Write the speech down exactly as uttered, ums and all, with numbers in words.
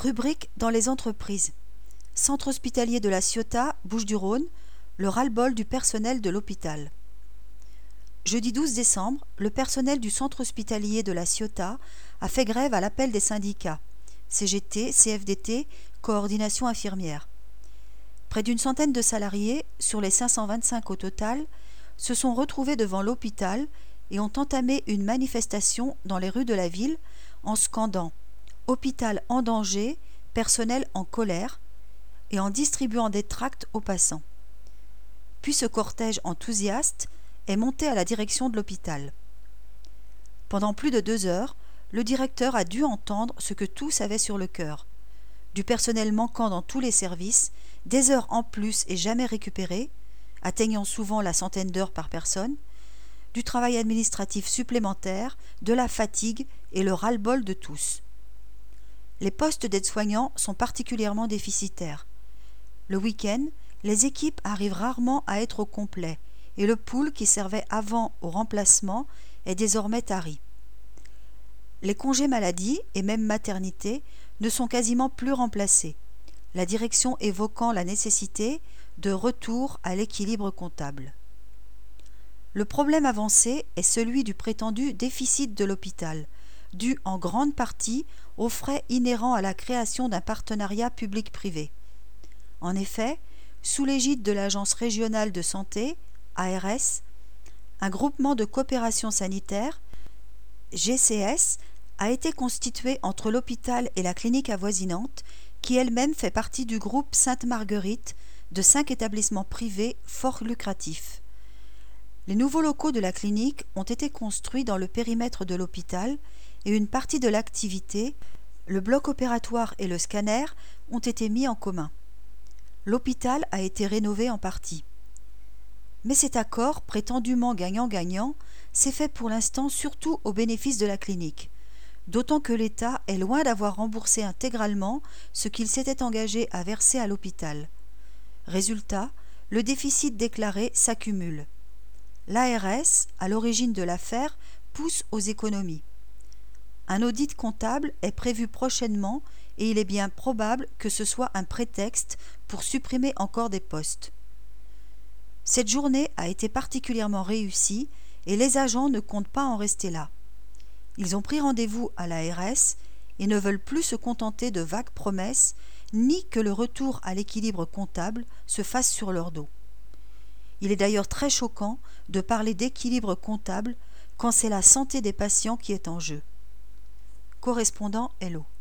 Rubrique dans les entreprises. Centre hospitalier de la Ciotat, Bouches-du-Rhône, le ras-le-bol du personnel de l'hôpital. Jeudi douze décembre, le personnel du centre hospitalier de la Ciotat a fait grève à l'appel des syndicats C G T, C F D T, Coordination infirmière. Près d'une centaine de salariés, sur les cinq cent vingt-cinq au total, se sont retrouvés devant l'hôpital et ont entamé une manifestation dans les rues de la ville en scandant « Hôpital en danger, personnel en colère » et en distribuant des tracts aux passants. Puis ce cortège enthousiaste est monté à la direction de l'hôpital. Pendant plus de deux heures, le directeur a dû entendre ce que tous avaient sur le cœur. Du personnel manquant dans tous les services, des heures en plus et jamais récupérées, atteignant souvent la centaine d'heures par personne, du travail administratif supplémentaire, de la fatigue et le ras-le-bol de tous. Les postes d'aides-soignants sont particulièrement déficitaires. Le week-end, les équipes arrivent rarement à être au complet et le pool qui servait avant au remplacement est désormais tari. Les congés maladie et même maternité ne sont quasiment plus remplacés, la direction évoquant la nécessité de retour à l'équilibre comptable. Le problème avancé est celui du prétendu déficit de l'hôpital, dû en grande partie aux frais inhérents à la création d'un partenariat public-privé. En effet, sous l'égide de l'Agence régionale de santé, A R S, un groupement de coopération sanitaire, G C S, a été constitué entre l'hôpital et la clinique avoisinante, qui elle-même fait partie du groupe Sainte-Marguerite, de cinq établissements privés fort lucratifs. Les nouveaux locaux de la clinique ont été construits dans le périmètre de l'hôpital et une partie de l'activité, le bloc opératoire et le scanner, ont été mis en commun. L'hôpital a été rénové en partie. Mais cet accord, prétendument gagnant-gagnant, s'est fait pour l'instant surtout au bénéfice de la clinique, d'autant que l'État est loin d'avoir remboursé intégralement ce qu'il s'était engagé à verser à l'hôpital. Résultat, le déficit déclaré s'accumule. L'A R S, à l'origine de l'affaire, pousse aux économies. Un audit comptable est prévu prochainement et il est bien probable que ce soit un prétexte pour supprimer encore des postes. Cette journée a été particulièrement réussie et les agents ne comptent pas en rester là. Ils ont pris rendez-vous à l'A R S et ne veulent plus se contenter de vagues promesses ni que le retour à l'équilibre comptable se fasse sur leur dos. Il est d'ailleurs très choquant de parler d'équilibre comptable quand c'est la santé des patients qui est en jeu. Correspondant Hello.